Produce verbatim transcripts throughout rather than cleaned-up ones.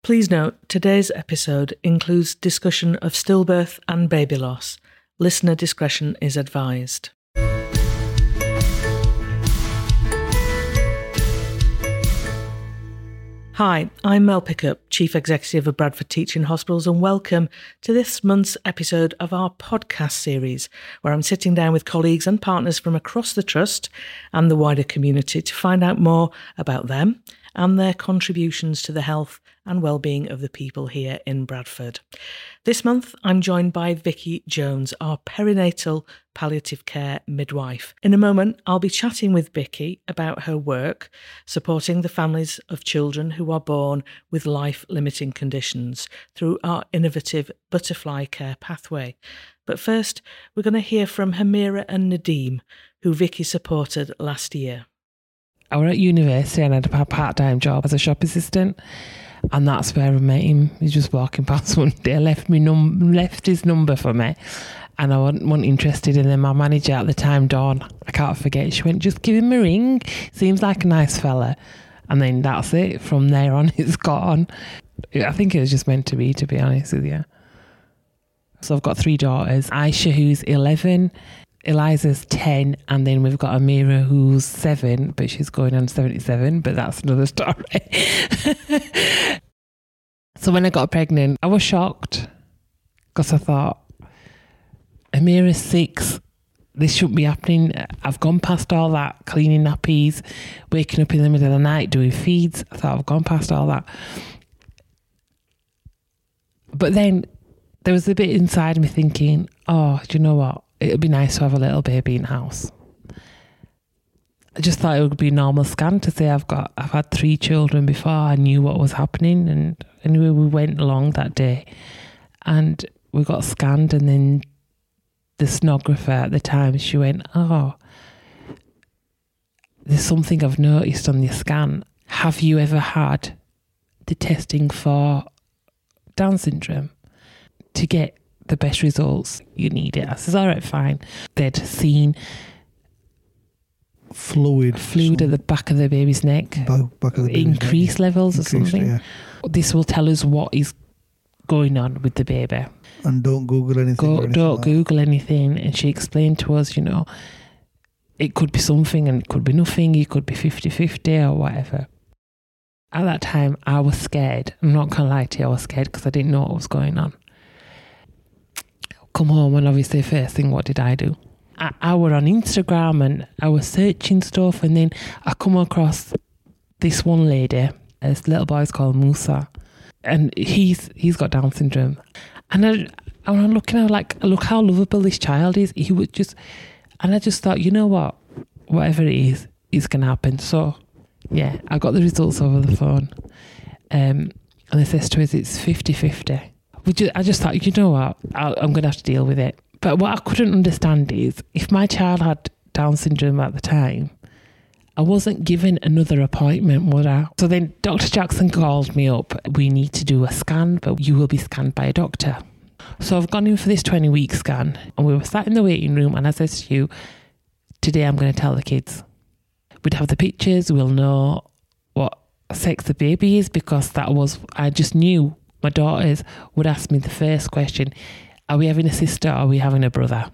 Please note, today's episode includes discussion of stillbirth and baby loss. Listener discretion is advised. Hi, I'm Mel Pickup, Chief Executive of Bradford Teaching Hospitals, and welcome to this month's episode of our podcast series, where I'm sitting down with colleagues and partners from across the Trust and the wider community to find out more about them and their contributions to the health and well-being of the people here in Bradford. This month, I'm joined by Vicky Jones, our perinatal palliative care midwife. In a moment, I'll be chatting with Vicky about her work supporting the families of children who are born with life-limiting conditions through our innovative butterfly care pathway. But first, we're going to hear from Hamira and Nadeem, who Vicky supported last year. I was at university and I had a part-time job as a shop assistant, and that's where I met him. He was just walking past one day, left me num- left his number for me, and I wasn't, wasn't interested in him. My manager at the time, Dawn, I can't forget, she went, just give him a ring, seems like a nice fella. And then that's it. From there on, it's gone. I think it was just meant to be, to be honest with you. So I've got three daughters. Aisha, who's eleven, Eliza's ten, and then we've got Amira, who's seven, but she's going on seventy-seven, but that's another story. So when I got pregnant, I was shocked because I thought, Amira's six, this shouldn't be happening. I've gone past all that, cleaning nappies, waking up in the middle of the night, doing feeds. I thought I've gone past all that. But then there was a bit inside me thinking, oh, do you know what? It'd be nice to have a little baby in house. I just thought it would be a normal scan to say I've got, I've had three children before. I knew what was happening, and anyway, we went along that day, and we got scanned, and then the sonographer at the time, she went, "Oh, there's something I've noticed on your scan. Have you ever had the testing for Down syndrome to get the best results? You need it." I says, all right, fine. They'd seen fluid fluid at the back of the baby's neck, back of the baby's increased neck, yeah. levels Increased, or something. Yeah. This will tell us what is going on with the baby. And don't Google anything. Go, anything don't like Google anything. And she explained to us, you know, it could be something and it could be nothing. It could be fifty-fifty or whatever. At that time, I was scared. I'm not going to lie to you, I was scared because I didn't know what was going on. Come home, and obviously first thing, what did I do? I, I were on Instagram and I was searching stuff, and then I come across this one lady. This little boy's called Musa, and he's he's got Down syndrome. And I, I'm looking at like, look how lovable this child is. He would just, and I just thought, you know what, whatever it is, it's gonna happen. So yeah, I got the results over the phone, um, and they says to us it's fifty-fifty. We just, I just thought, you know what, I'll, I'm going to have to deal with it. But what I couldn't understand is, if my child had Down syndrome at the time, I wasn't given another appointment, would I? So then Doctor Jackson called me up. We need to do a scan, but you will be scanned by a doctor. So I've gone in for this twenty-week scan, and we were sat in the waiting room, and I said to you, today I'm going to tell the kids. We'd have the pictures, we'll know what sex the baby is, because that was, I just knew. My daughters would ask me the first question, are we having a sister or are we having a brother?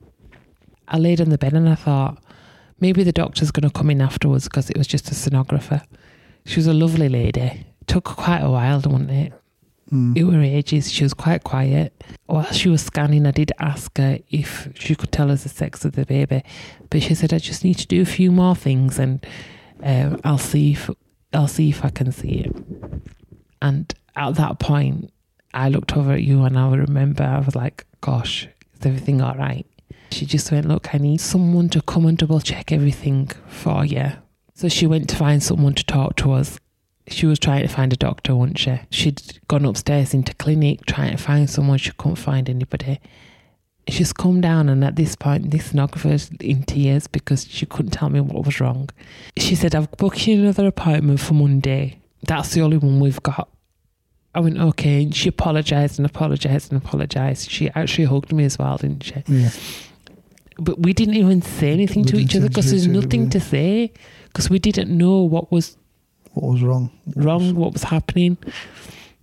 I laid on the bed and I thought, maybe the doctor's going to come in afterwards, because it was just a sonographer. She was a lovely lady. It took quite a while, wasn't it? Mm. It were ages. She was quite quiet. While she was scanning, I did ask her if she could tell us the sex of the baby. But she said, I just need to do a few more things, and uh, I'll see if I'll see if I can see it. And at that point, I looked over at you and I remember I was like, gosh, is everything all right? She just went, look, I need someone to come and double check everything for you. So she went to find someone to talk to us. She was trying to find a doctor, wasn't she? She'd gone upstairs into clinic trying to find someone. She couldn't find anybody. She's come down, and at this point, this sonographer's in tears because she couldn't tell me what was wrong. She said, I've booked you another appointment for Monday. That's the only one we've got. I went, okay. And she apologised and apologised and apologised. She actually hugged me as well, didn't she? Yeah. But we didn't even say anything We to each other because there's nothing yeah. to say, because we didn't know what was what was wrong. Wrong, what was happening.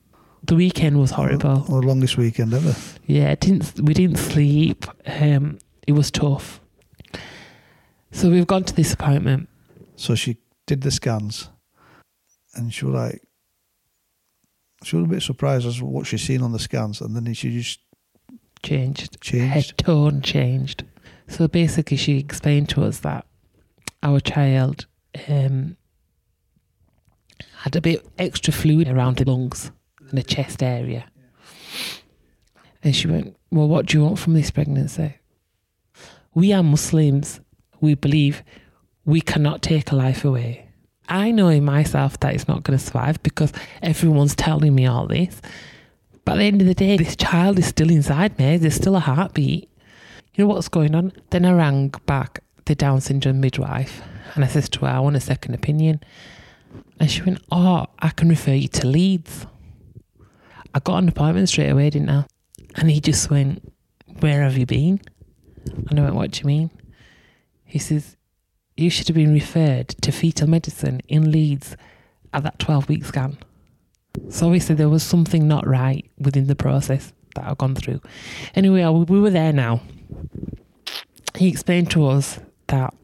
the weekend was horrible. Oh, the longest weekend ever. Yeah, it didn't, we didn't sleep. Um, it was tough. So we've gone to this appointment. So she did the scans, and she was like, she was a bit surprised as to what she's seen on the scans, and then she just changed. Changed. Her tone changed. So basically, she explained to us that our child um, had a bit extra fluid around the lungs and the chest area. And she went, well, what do you want from this pregnancy? We are Muslims. We believe we cannot take a life away. I know in myself that it's not going to survive because everyone's telling me all this. But at the end of the day, this child is still inside me. There's still a heartbeat. You know what's going on? Then I rang back the Down syndrome midwife and I said to her, I want a second opinion. And she went, oh, I can refer you to Leeds. I got an appointment straight away, didn't I? And he just went, where have you been? And I went, what do you mean? He says, you should have been referred to fetal medicine in Leeds at that twelve-week scan. So obviously there was something not right within the process that I've gone through. Anyway, we were there now. He explained to us that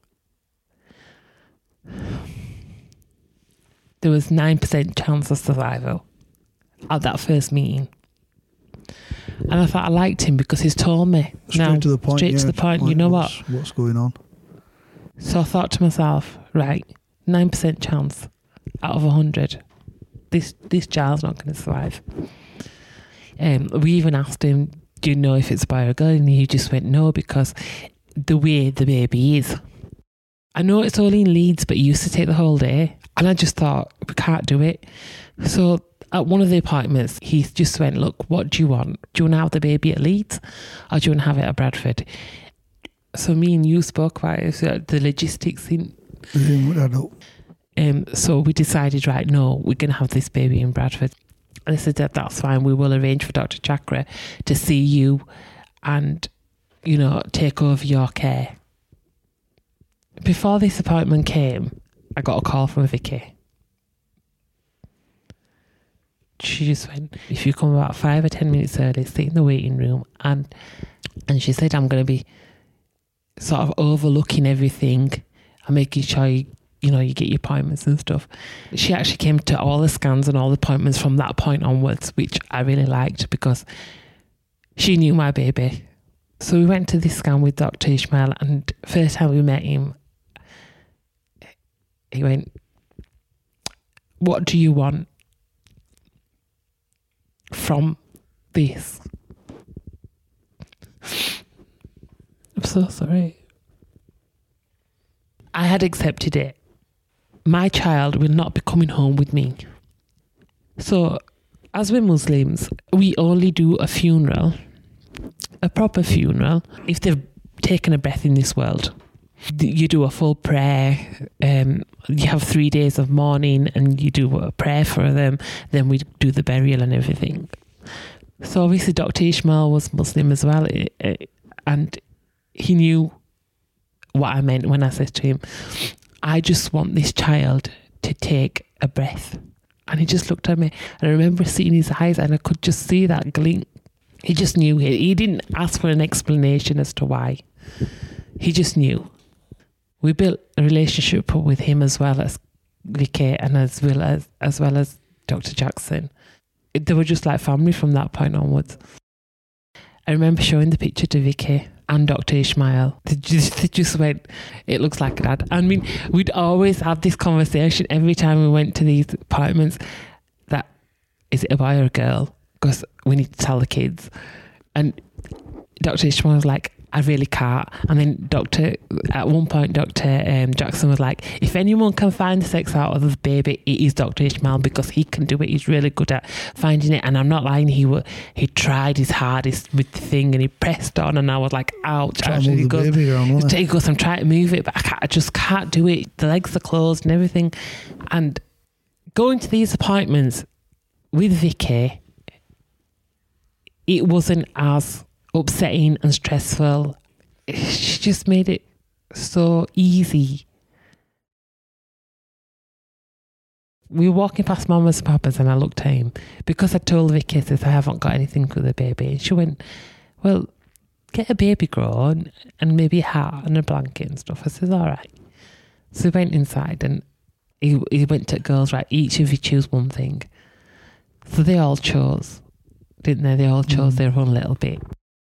there was nine percent chance of survival at that first meeting. And I thought I liked him because he's told me. Straight now, to the point. Straight yeah, to the point. You know what? What's, what's going on? So I thought to myself, right, nine percent chance out of one hundred. This this child's not going to survive. Um, we even asked him, do you know if it's a boy or a girl? And he just went, no, because the way the baby is. I know it's only in Leeds, but he used to take the whole day. And I just thought, we can't do it. So at one of the appointments, he just went, look, what do you want? Do you want to have the baby at Leeds or do you want to have it at Bradford? So me and you spoke about it, so the logistics in. I don't. Um, so we decided, right, no, we're going to have this baby in Bradford. And I said, that that's fine. We will arrange for Doctor Chakra to see you and, you know, take over your care. Before this appointment came, I got a call from Vicky. She just went, if you come about five or ten minutes early, sit in the waiting room. And, and she said, I'm going to be sort of overlooking everything and making sure you, you know, you get your appointments and stuff. She actually came to all the scans and all the appointments from that point onwards, which I really liked because she knew my baby. So we went to this scan with Doctor Ishmael, and first time we met him, he went, what do you want from this? I'm so sorry. I had accepted it. My child will not be coming home with me. So, as we're Muslims, we only do a funeral, a proper funeral, if they've taken a breath in this world. You do a full prayer, um, you have three days of mourning and you do a prayer for them, then we do the burial and everything. So obviously Doctor Ishmael was Muslim as well, and he knew what I meant when I said to him, I just want this child to take a breath. And he just looked at me, and I remember seeing his eyes and I could just see that glint. He just knew. He, he didn't ask for an explanation as to why. He just knew. We built a relationship with him as well as Vicky and as well as as well as Doctor Jackson. They were just like family from that point onwards. I remember showing the picture to Vicky and Doctor Ishmael. They just, they just went, it looks like a dad. I mean, we'd always have this conversation every time we went to these appointments that, is it a boy or a girl? Because we need to tell the kids. And Doctor Ishmael was like, I really can't. And then Doctor, at one point, Doctor Um, Jackson was like, if anyone can find the sex out of the baby, it is Doctor Ishmael because he can do it. He's really good at finding it. And I'm not lying. He were, he tried his hardest with the thing and he pressed on, and I was like, ouch. Actually, he goes, around, he goes, I'm trying to move it, but I, can't, I just can't do it. The legs are closed and everything. And going to these appointments with Vicky, it wasn't as upsetting and stressful. She just made it so easy. We were walking past Mama's and Papa's and I looked at him because I told Vicky that I haven't got anything for the baby. And she went, well, get a baby grow and, and maybe a hat and a blanket and stuff. I said, all right. So we went inside and he, he went to girls, right, each of you choose one thing. So they all chose, didn't they? They all chose mm. their own little bit.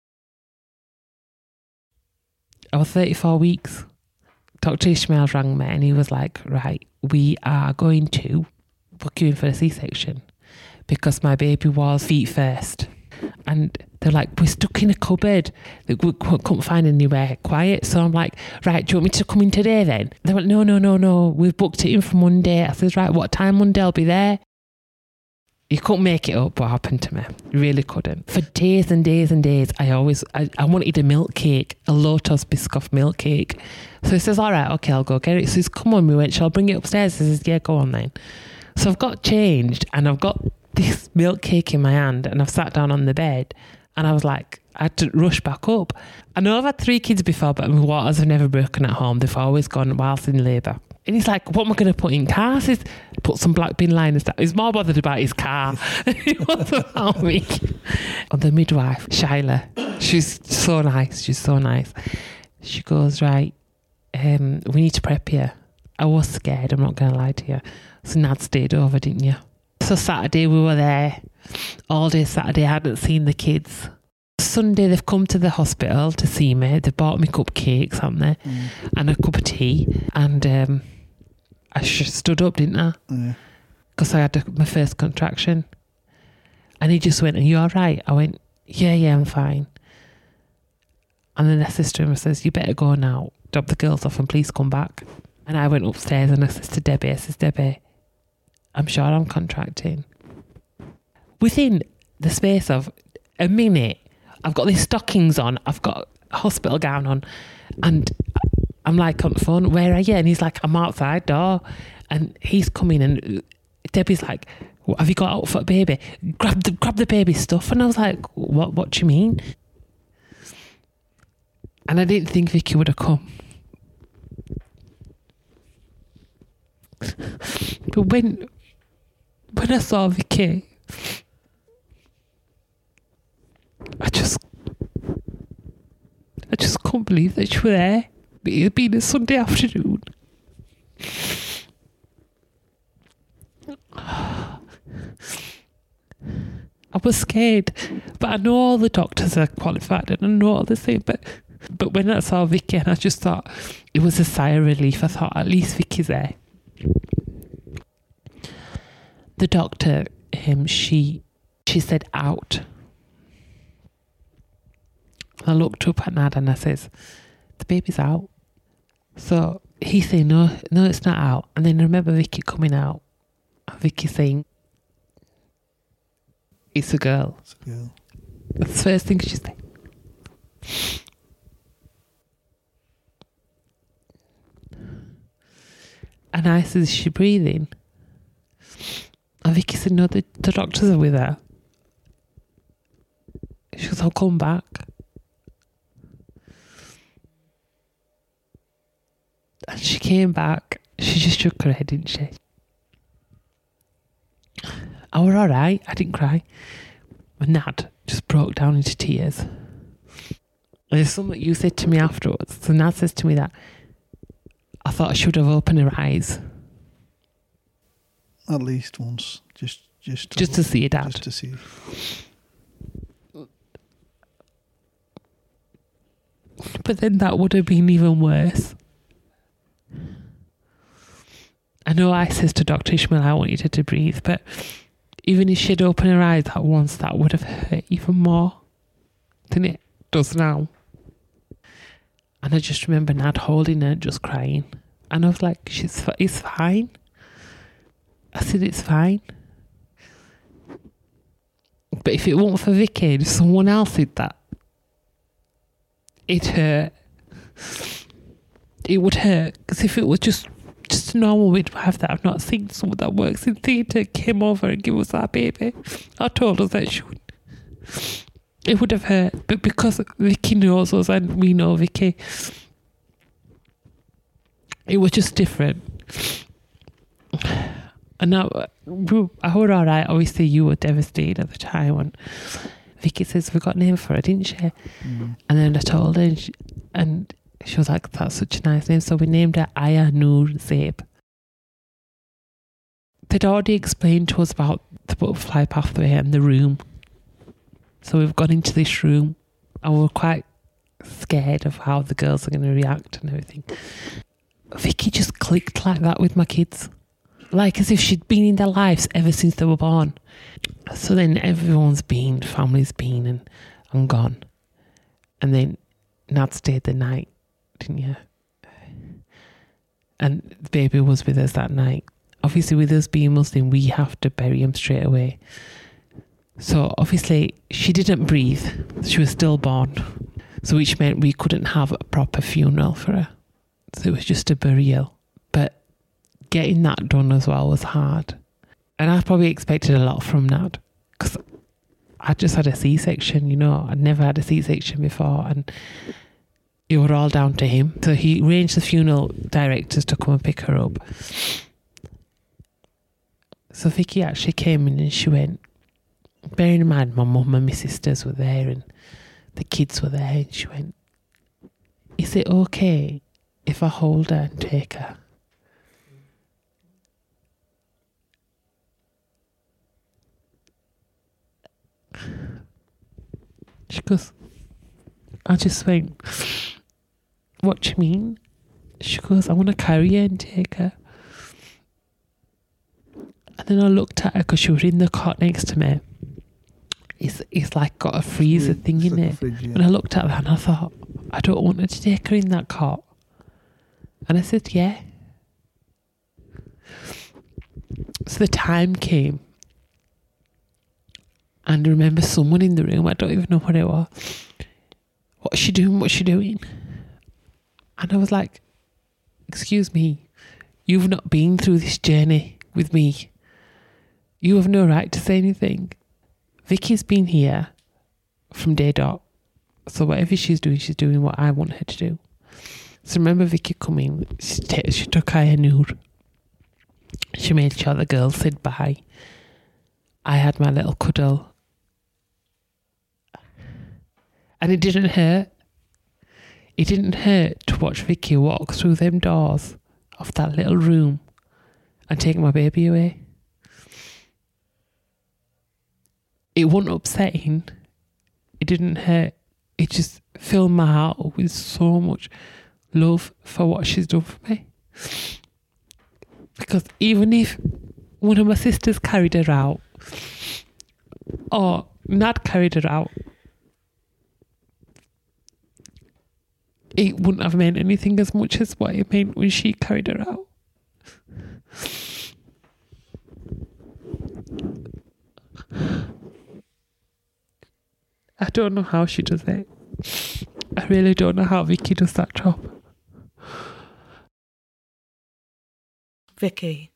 I was thirty-four weeks. Doctor Ishmael rang me and he was like, right, we are going to book you in for a C-section because my baby was feet first. And they're like, we're stuck in a cupboard. We couldn't find anywhere quiet. So I'm like, right, do you want me to come in today then? They went, no, no, no, no. We've booked it in for Monday. I said, right, what time Monday? I'll be there. You couldn't make it up what happened to me. You really couldn't. For days and days and days, I always, I, I wanted a milk cake, a Lotus Biscoff milk cake. So he says, all right, okay, I'll go get it. So he says, come on, we went, shall I bring it upstairs? He says, yeah, go on then. So I've got changed and I've got this milk cake in my hand and I've sat down on the bed and I was like, I had to rush back up. I know I've had three kids before, but my waters have never broken at home. They've always gone whilst in labour. And he's like, what am I going to put in car? He says, put some black bin liners down. He's more bothered about his car. He wasn't about me. And the midwife, Shyla, she's so nice. She's so nice. She goes, right, um, we need to prep you. I was scared, I'm not going to lie to you. So Nad stayed over, didn't you? So Saturday we were there. All day Saturday I hadn't seen the kids. Sunday they've come to the hospital to see me. They bought me cupcakes, haven't they? Mm. And a cup of tea. And um, I just stood up, didn't I? Because mm. I had a, my first contraction. And he just went, are you all right? I went, yeah, yeah, I'm fine. And then I says to him, I says, you better go now. Drop the girls off and please come back. And I went upstairs and I says to Debbie, I says, Debbie, I'm sure I'm contracting. Within the space of a minute, I've got these stockings on, I've got a hospital gown on, and I'm like on the phone, where are you? And he's like, I'm outside door. And he's coming and Debbie's like, have you got out for a baby? Grab the grab the baby stuff. And I was like, what what do you mean? And I didn't think Vicky would have come. But when when I saw Vicky, I just I just couldn't believe that you were there. It had been a Sunday afternoon. I was scared, but I know all the doctors are qualified and I know all the same, but but when I saw Vicky, and I just thought it was a sigh of relief. I thought, at least Vicky's there. The doctor, um, she she said out. I looked up at Nad and I says, the baby's out. So he said, no, no, it's not out. And then I remember Vicky coming out. Vicky saying, it's a girl. It's a girl. That's the first thing she said. And I said, is she breathing? And Vicky said, no, the, the doctors are with her. She goes, I'll come back. And she came back. She just shook her head, didn't she? I was all right. I didn't cry. And Nad just broke down into tears. And there's something you said to me afterwards. So Nad says to me that I thought I should have opened her eyes. At least once. Just just to, just to see your dad. Just to see. But then that would have been even worse. I know I says to Doctor Ishmael, I wanted her to breathe, but even if she'd opened her eyes that once, that would have hurt even more than it does now. And I just remember Nad holding her, just crying. And I was like, "She's it's fine." I said, "It's fine." But if it weren't for Vicky, if someone else did that, it hurt. It would hurt. Because if it was just just a normal midwife that I've not seen, someone that works in theatre, came over and gave us our baby, I told us that she would, it would have hurt. But because Vicky knows us and we know Vicky, it was just different. And now, I were all right. Obviously, you were devastated at the time. And Vicky says, we got a name for her, didn't she? Mm. And then I told her, and she, and she was like, that's such a nice name. So we named her Aya Noor Zaib. They'd already explained to us about the butterfly pathway and the room. So we've gone into this room and we're quite scared of how the girls are going to react and everything. Vicky just clicked like that with my kids. Like as if she'd been in their lives ever since they were born. So then everyone's been, family's been and I'm gone. And then Nad stayed the night, didn't you? And the baby was with us that night. Obviously with us being Muslim, we have to bury him straight away. So obviously she didn't breathe. She was stillborn. So which meant we couldn't have a proper funeral for her. So it was just a burial. But getting that done as well was hard. And I probably expected a lot from Nad. Because I just had a C-section, you know. I'd never had a C-section before. And it was all down to him. So he arranged the funeral directors to come and pick her up. So Vicky actually came in and she went, bearing in mind my mum and my sisters were there and the kids were there, and she went, is it okay if I hold her and take her? She goes, I just went, what do you mean? She goes, I want to carry her and take her. And then I looked at her because she was in the cot next to me. It's, it's like got a freezer it's thing in like it. Fridge, yeah. And I looked at her and I thought, I don't want her to take her in that cot. And I said, yeah. So the time came. And I remember someone in the room, I don't even know what it was. What's she doing? What's she doing? And I was like, excuse me, you've not been through this journey with me. You have no right to say anything. Vicky's been here from day dot. So whatever she's doing, she's doing what I want her to do. So remember Vicky coming, she, t- she took Aya Noor. She made sure the girls said bye. I had my little cuddle. And it didn't hurt. It didn't hurt to watch Vicky walk through them doors of that little room and take my baby away. It wasn't upsetting. It didn't hurt. It just filled my heart with so much love for what she's done for me. Because even if one of my sisters carried her out, or Nad carried her out, it wouldn't have meant anything as much as what it meant when she carried her out. I don't know how she does it. I really don't know how Vicky does that job. Vicky,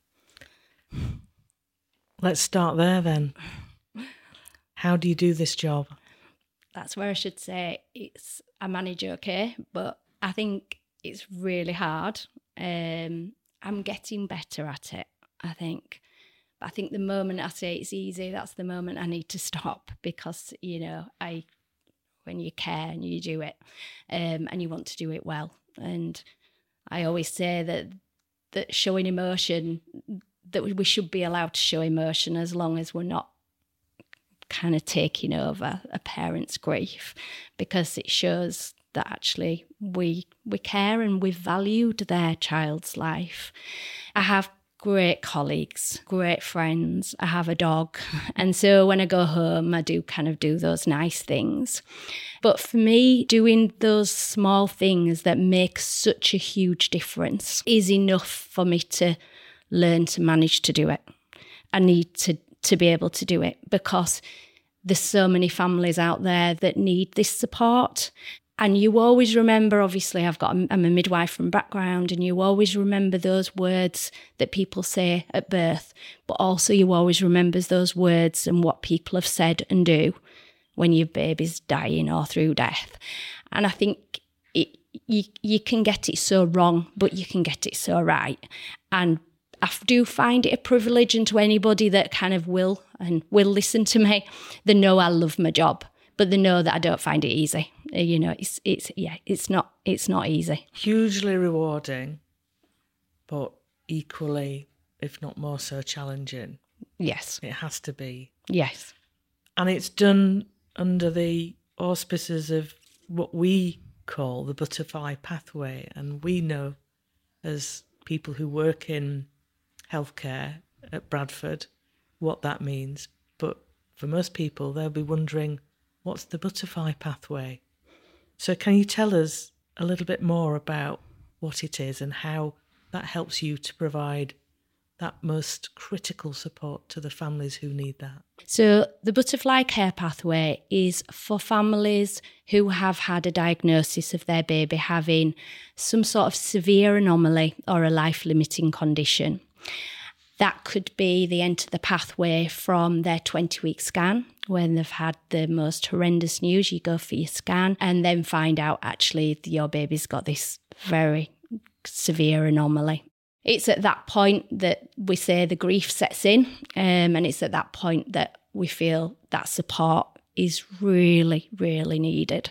let's start there then. How do you do this job? That's where I should say it's I manage okay, but I think it's really hard. Um, I'm getting better at it, I think. But I think the moment I say it's easy, that's the moment I need to stop, because, you know, I when you care and you do it, um, and you want to do it well. And I always say that that showing emotion, that we should be allowed to show emotion as long as we're not kind of taking over a parent's grief, because it shows that actually we we care and we've valued their child's life. I have great colleagues, great friends. I have a dog. And so when I go home, I do kind of do those nice things. But for me, doing those small things that make such a huge difference is enough for me to learn to manage to do it. I need to, to be able to do it, because there's so many families out there that need this support. And you always remember, obviously, I've got, I'm a midwife from background, and you always remember those words that people say at birth, but also you always remember those words and what people have said and do when your baby's dying or through death. And I think it, you, you can get it so wrong, but you can get it so right. And I do find it a privilege, and to anybody that kind of will and will listen to me, they know I love my job, but they know that I don't find it easy. You know, it's it's yeah, it's not it's not easy. Hugely rewarding, but equally, if not more so, challenging. Yes. It has to be. Yes. And it's done under the auspices of what we call the butterfly pathway. And we know, as people who work in healthcare at Bradford, what that means. But for most people, they'll be wondering, what's the butterfly pathway? So can you tell us a little bit more about what it is and how that helps you to provide that most critical support to the families who need that? So the butterfly care pathway is for families who have had a diagnosis of their baby having some sort of severe anomaly or a life-limiting condition. That could be they enter the pathway from their twenty-week scan when they've had the most horrendous news. You go for your scan and then find out actually your baby's got this very severe anomaly. It's at that point that we say the grief sets in, um, and it's at that point that we feel that support is really, really needed.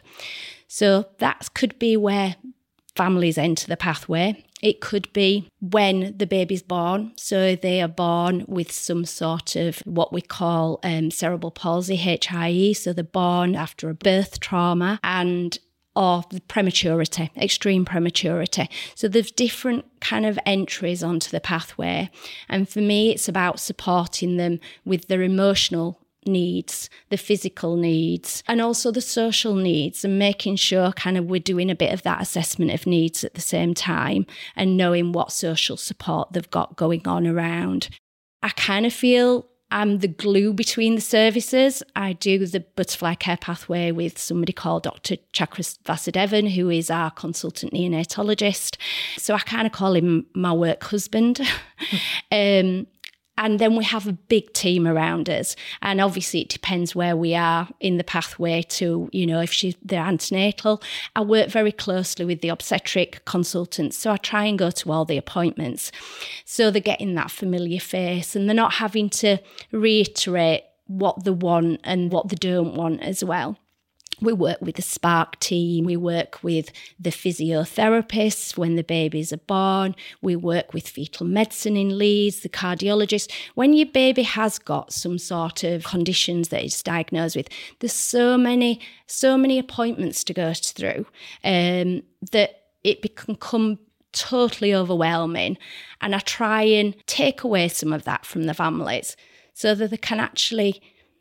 So that could be where families enter the pathway. It could be when the baby's born. So they are born with some sort of what we call um, cerebral palsy, H I E. So they're born after a birth trauma and or the prematurity, extreme prematurity. So there's different kind of entries onto the pathway. And for me, it's about supporting them with their emotional needs, the physical needs, and also the social needs, and making sure kind of we're doing a bit of that assessment of needs at the same time and knowing what social support they've got going on around. I kind of feel I'm the glue between the services. I do the butterfly care pathway with somebody called Doctor Chakras Vasudevan, who is our consultant neonatologist. So I kind of call him my work husband. um, and then we have a big team around us. And obviously it depends where we are in the pathway to, you know, if she's the antenatal. I work very closely with the obstetric consultants. So I try and go to all the appointments. So they're getting that familiar face and they're not having to reiterate what they want and what they don't want as well. We work with the Spark team, we work with the physiotherapists when the babies are born, we work with fetal medicine in Leeds, the cardiologist. When your baby has got some sort of conditions that it's diagnosed with, there's so many, so many appointments to go through um, that it can become totally overwhelming. And I try and take away some of that from the families so that they can actually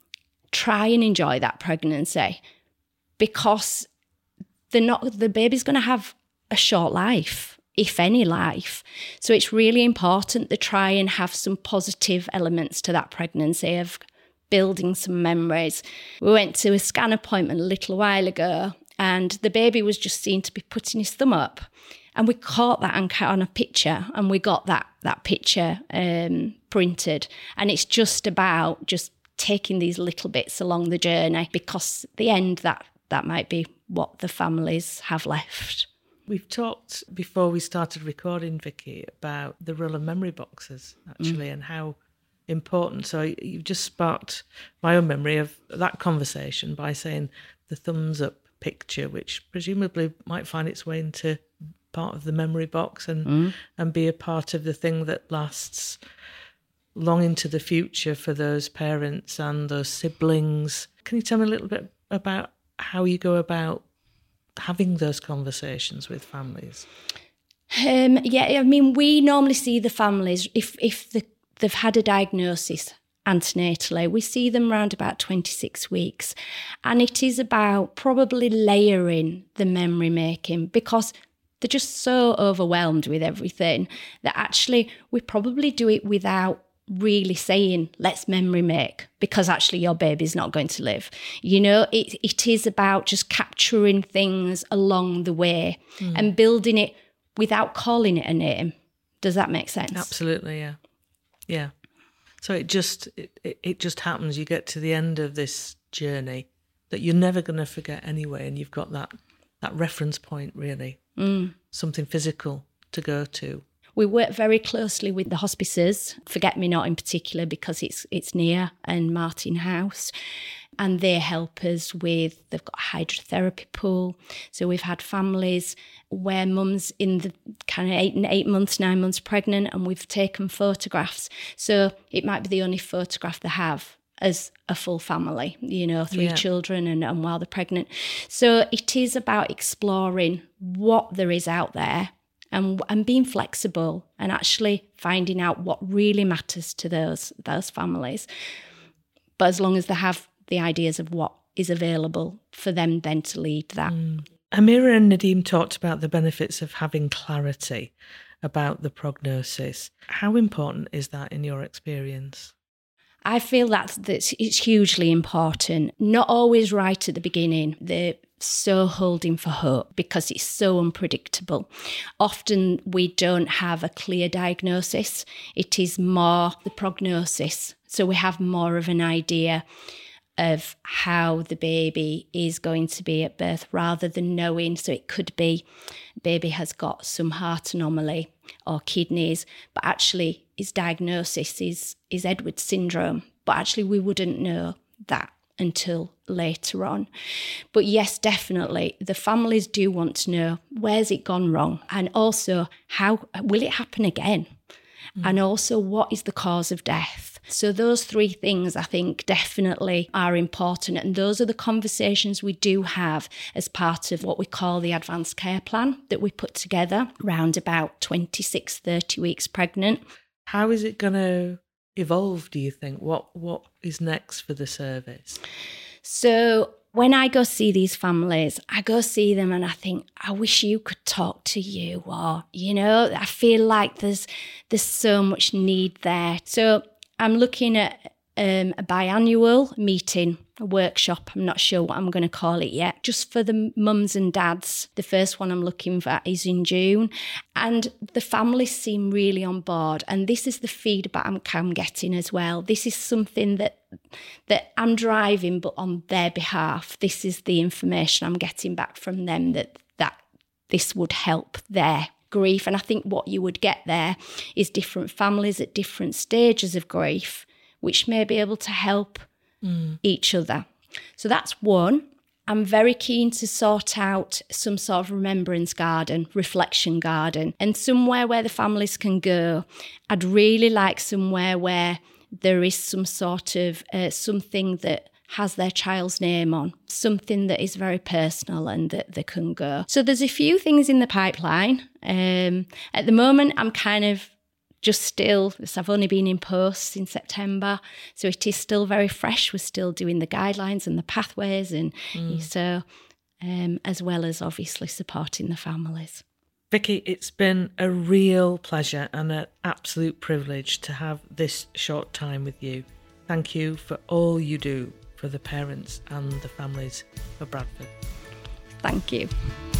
try and enjoy that pregnancy. Because they're not, the baby's going to have a short life, if any life. So it's really important to try and have some positive elements to that pregnancy of building some memories. We went to a scan appointment a little while ago and the baby was just seen to be putting his thumb up. And we caught that on a picture and we got that, that picture um, printed. And it's just about just taking these little bits along the journey because at the end that that might be what the families have left. We've talked before we started recording, Vicky, about the role of memory boxes, actually, mm. and how important. So you've just sparked my own memory of that conversation by saying the thumbs up picture, which presumably might find its way into part of the memory box and, mm. and be a part of the thing that lasts long into the future for those parents and those siblings. Can you tell me a little bit about how you go about having those conversations with families? Um, yeah, I mean, we normally see the families, if if the, they've had a diagnosis antenatally, we see them around about twenty-six weeks. And it is about probably layering the memory making because they're just so overwhelmed with everything that actually we probably do it without really saying, let's memory make, because actually your baby's not going to live. You know, it it is about just capturing things along the way mm. and building it without calling it a name. Does that make sense? Absolutely, yeah. Yeah. So it just it, it, it just happens. You get to the end of this journey that you're never going to forget anyway, and you've got that, that reference point, really, mm. something physical to go to. We work very closely with the hospices, Forget Me Not in particular, because it's it's near, and Martin House. And they help us with, they've got a hydrotherapy pool. So we've had families where mum's in the kind of eight, eight months, nine months pregnant, and we've taken photographs. So it might be the only photograph they have as a full family, you know, three Yeah. children and, and while they're pregnant. So it is about exploring what there is out there and and being flexible and actually finding out what really matters to those those families. But as long as they have the ideas of what is available for them then to lead that. Mm. Amira and Nadeem talked about the benefits of having clarity about the prognosis. How important is that in your experience? I feel that that's, it's hugely important. Not always right at the beginning. They're so holding for hope because it's so unpredictable. Often we don't have a clear diagnosis. It is more the prognosis. So we have more of an idea of how the baby is going to be at birth rather than knowing. So it could be baby has got some heart anomaly or kidneys, but actually his diagnosis is, is Edwards syndrome. But actually we wouldn't know that until later on. But yes, definitely, the families do want to know, where's it gone wrong? And also, how will it happen again? Mm. And also, what is the cause of death? So those three things, I think, definitely are important. And those are the conversations we do have as part of what we call the advanced care plan that we put together around about twenty-six, thirty weeks pregnant. How is it going to evolve, do you think? What What is next for the service? So when I go see these families, I go see them and I think, I wish you could talk to you, or, you know, I feel like there's there's so much need there. So I'm looking at um, a biannual meeting, a workshop. I'm not sure what I'm going to call it yet, just for the mums and dads. The first one I'm looking for is in June. And the families seem really on board. And this is the feedback I'm, I'm getting as well. This is something that that I'm driving, but on their behalf. This is the information I'm getting back from them, that that this would help their grief. And I think what you would get there is different families at different stages of grief, which may be able to help mm. each other. So that's one. I'm very keen to sort out some sort of remembrance garden, reflection garden, and somewhere where the families can go. I'd really like somewhere where there is some sort of uh, something that has their child's name on, something that is very personal and that they can go. So there's a few things in the pipeline. Um, at the moment, I'm kind of just still, I've only been in post in September, so it is still very fresh. We're still doing the guidelines and the pathways, and mm. so um, as well as obviously supporting the families. Vicky, it's been a real pleasure and an absolute privilege to have this short time with you. Thank you for all you do for the parents and the families of Bradford. Thank you.